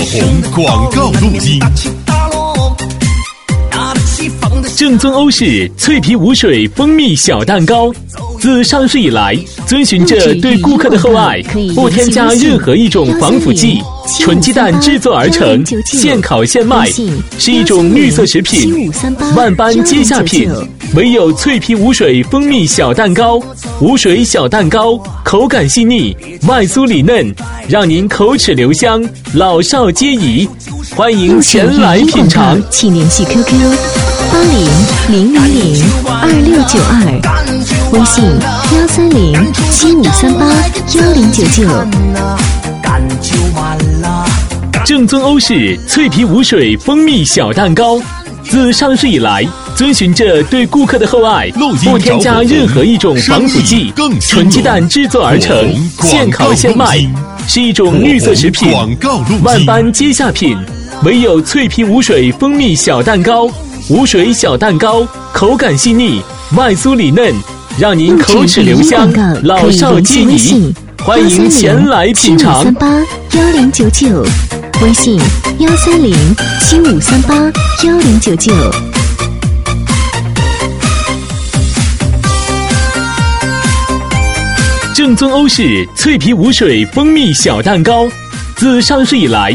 红广告录音。正宗欧式脆皮无水蜂蜜小蛋糕，自上市以来，遵循着对顾客的厚爱，不添加任何一种防腐剂，纯鸡蛋制作而成，现烤现卖，是一种绿色食品，万般皆下品，唯有脆皮无水蜂蜜小蛋糕。无水小蛋糕，口感细腻，外酥里嫩，让您口齿留香，老少皆宜。欢迎前来品尝， 请联系 QQ800002，微信13075381099。 正宗欧式脆皮无水蜂蜜小蛋糕，自上市以来，遵循着对顾客的厚爱，不添加任何一种防腐剂，纯鸡蛋制作而成，现烤现卖，是一种绿色食品，万般皆下品，唯有脆皮无水蜂蜜小蛋糕。无水小蛋糕，口感细腻，外酥里嫩，让您口齿留香，老少皆宜。欢迎前来品尝。 13075381099，微信13075381099。 正宗欧式脆皮无水蜂蜜小蛋糕，自上市以来，